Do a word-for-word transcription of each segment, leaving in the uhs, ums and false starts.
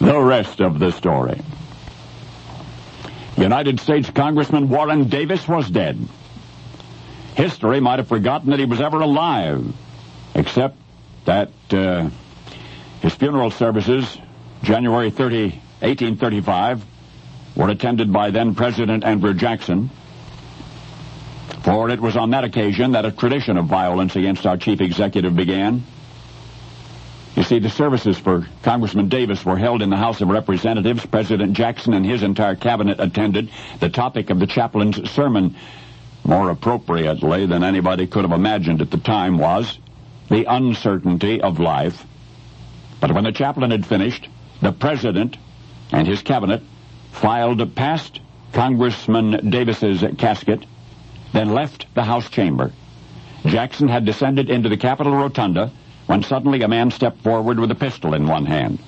The rest of the story. United States Congressman Warren Davis was dead. History might have forgotten that he was ever alive, except that uh, his funeral services, January thirtieth, eighteen thirty-five, were attended by then-President Andrew Jackson. For it was on that occasion that a tradition of violence against our chief executive began. You see, the services for Congressman Davis were held in the House of Representatives. President Jackson and his entire cabinet attended. The topic of the chaplain's sermon, more appropriately than anybody could have imagined at the time, was the uncertainty of life. But when the chaplain had finished, the president and his cabinet filed past Congressman Davis's casket, then left the House chamber. Jackson had descended into the Capitol rotunda when suddenly a man stepped forward with a pistol in one hand.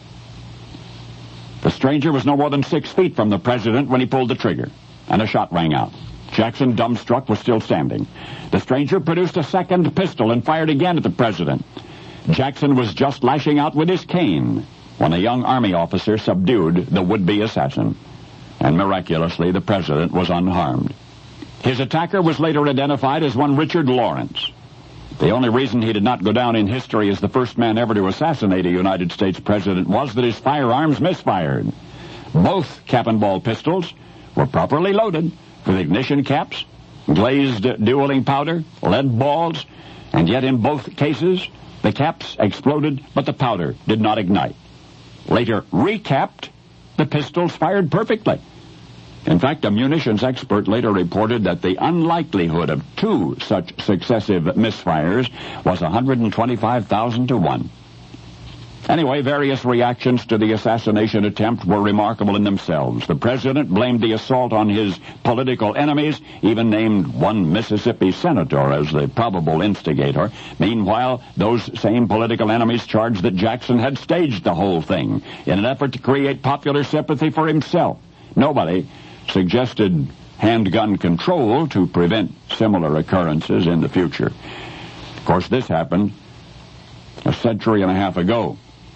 The stranger was no more than six feet from the president when he pulled the trigger, and a shot rang out. Jackson, dumbstruck, was still standing. The stranger produced a second pistol and fired again at the president. Jackson was just lashing out with his cane when a young Army officer subdued the would-be assassin, and miraculously the president was unharmed. His attacker was later identified as one Richard Lawrence. The only reason he did not go down in history as the first man ever to assassinate a United States president was that his firearms misfired. Both cap-and-ball pistols were properly loaded with ignition caps, glazed dueling powder, lead balls, and yet in both cases the caps exploded, but the powder did not ignite. Later recapped, the pistols fired perfectly. In fact, a munitions expert later reported that the unlikelihood of two such successive misfires was one hundred twenty-five thousand to one. Anyway, various reactions to the assassination attempt were remarkable in themselves. The president blamed the assault on his political enemies, even named one Mississippi senator as the probable instigator. Meanwhile, those same political enemies charged that Jackson had staged the whole thing in an effort to create popular sympathy for himself. Nobody suggested handgun control to prevent similar occurrences in the future. Of course, this happened a century and a half ago.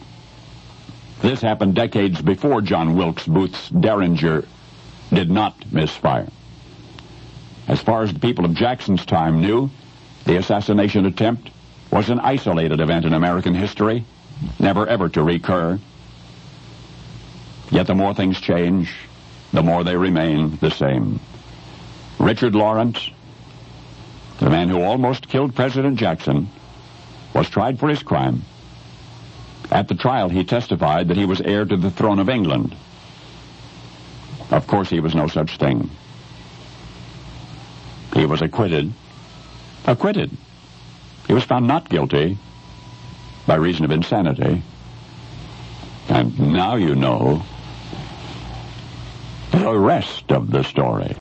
This happened decades before John Wilkes Booth's Derringer did not misfire. As far as the people of Jackson's time knew, the assassination attempt was an isolated event in American history, never ever to recur. Yet the more things change, the more they remain the same. Richard Lawrence, the man who almost killed President Jackson, was tried for his crime. At the trial, he testified that he was heir to the throne of England. Of course, he was no such thing. He was acquitted. Acquitted. He was found not guilty by reason of insanity. And now you know the rest of the story.